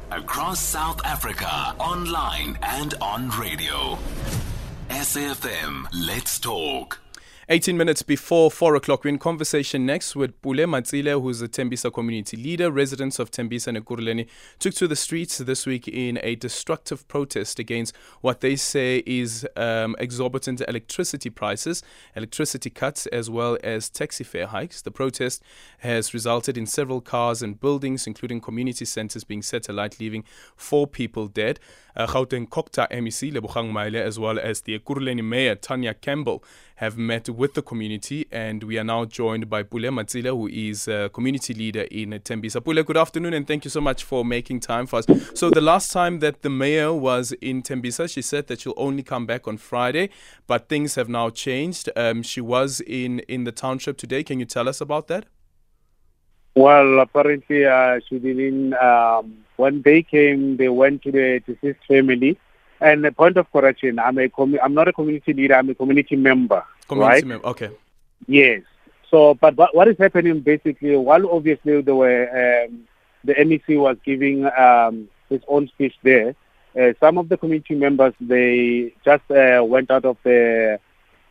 across South Africa, online and on radio. SAFM, let's talk. 18 minutes before 4 o'clock, we're in conversation next with Pule Matsile, who's a Tembisa community leader. Residents of Tembisa and Ekurhuleni took to the streets this week in a destructive protest against what they say is exorbitant electricity prices, electricity cuts, as well as taxi fare hikes. The protest has resulted in several cars and buildings, including community centers, being set alight, leaving 4 people dead. Gauteng Kokta MEC Lebogang Maile, as well as the Ekurhuleni Mayor Tanya Campbell, have met with the community, and we are now joined by Pule Matsile, who is a community leader in Tembisa. Pule, good afternoon, and thank you so much for making time for us. So the last time that the mayor was in Tembisa, she said that she'll only come back on Friday, but things have now changed. She was in the township today. Can you tell us about that? Well, apparently she didn't. When they came, they went to the deceased family. And a point of correction, I'm not a community leader, I'm a community member. Community member, okay. Yes. So, but what is happening basically, while obviously there were, the MEC was giving his own speech there, some of the community members, they just went out of the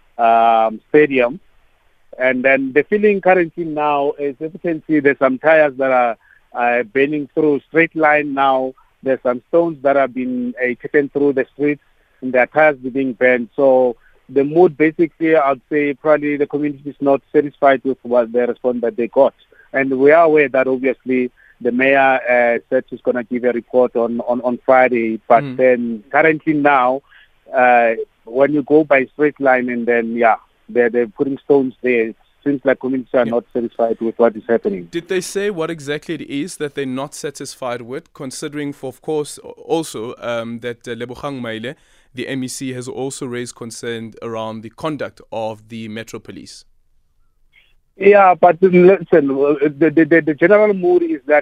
stadium. And then the feeling currently now is, as you can see, there's some tires that are burning through straight line now. There's some stones that have been taken through the streets, and their tires being burned. So the mood, basically, I'd say probably the community is not satisfied with what the response that they got. And we are aware that obviously the mayor said she's going to give a report on Friday. But then currently now, when you go by straight line and then, they're putting stones there. It seems like communities are not satisfied with what is happening. Did they say what exactly it is that they're not satisfied with, considering, for of course, also that Lebogang Maile, the MEC, has also raised concern around the conduct of the Metro Police? Yeah, but listen, the general mood is that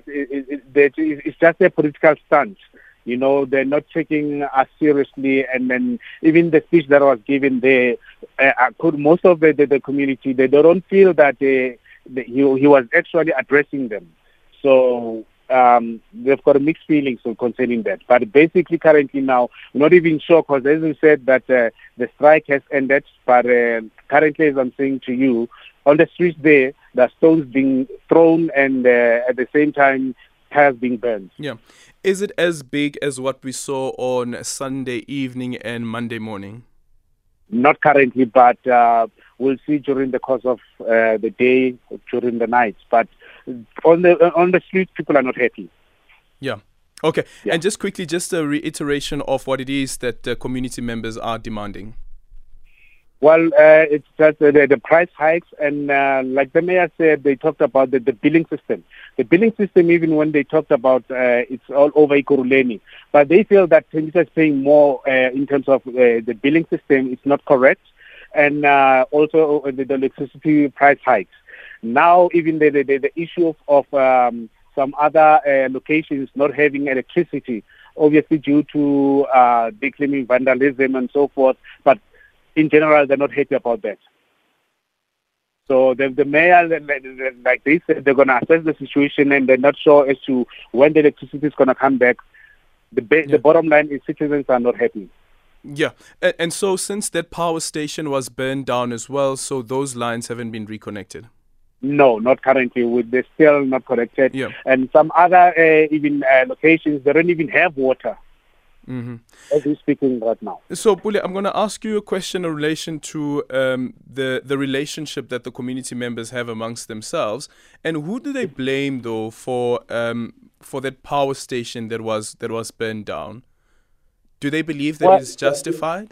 it's just a political stunt. You know, they're not taking us seriously, and then even the speech that was given there, most of the community, they don't feel that he was actually addressing them. So they've got mixed feelings concerning that. But basically, currently now, we're not even sure, because as we said that the strike has ended. But currently, as I'm saying to you, on the streets there are stones being thrown, and at the same time, tires being burned. Yeah. Is it as big as what we saw on Sunday evening and Monday morning? Not currently, but we'll see during the course of the day, during the night. But on the streets, people are not happy. Yeah. Okay. Yeah. And just quickly, just a reiteration of what it is that community members are demanding. Well, it's just the price hikes, and like the mayor said, they talked about the billing system. The billing system, even when they talked about it's all over Ekurhuleni, but they feel that Tembisa is paying more in terms of the billing system. It's not correct, and also the electricity price hikes. Now, even the issue of some other locations not having electricity, obviously due to declaiming vandalism and so forth, but in general, they're not happy about that. So the mayor, like they said, they're going to assess the situation, and they're not sure as to when the electricity is going to come back. The bottom line is citizens are not happy. Yeah, and so since that power station was burned down as well, so those lines haven't been reconnected? No, not currently. They're still not connected. Yeah. And some other even locations, they don't even have water. As we're speaking right now. So, Pule, I'm going to ask you a question in relation to the relationship that the community members have amongst themselves, and who do they blame though for that power station that was burned down? Do they believe that it's justified?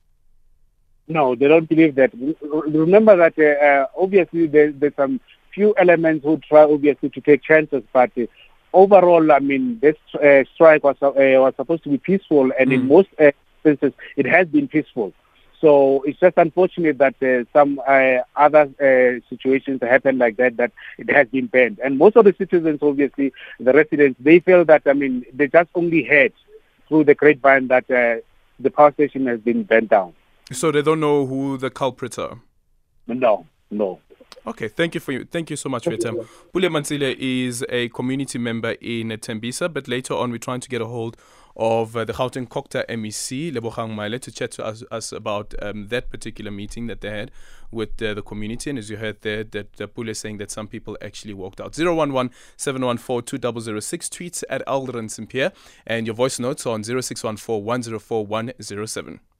No, they don't believe that. Remember that obviously there's some few elements who try obviously to take chances, but overall, I mean, this strike was supposed to be peaceful, and in most instances, it has been peaceful. So it's just unfortunate that some other situations happen like that it has been banned. And most of the citizens, obviously, the residents, they feel that, I mean, they just only heard through the grapevine that the power station has been burned down. So they don't know who the culprits are? No. Okay, thank you so much for your time. Pule Mantsile is a community member in Tembisa, but later on we're trying to get a hold of the Gauteng Kokta MEC, Lebogang Maile, to chat to us about that particular meeting that they had with the community. And as you heard there, that Pule is saying that some people actually walked out. 011-714-2006, tweets at Aldrin St. Pierre, and your voice notes on 0614-104-107.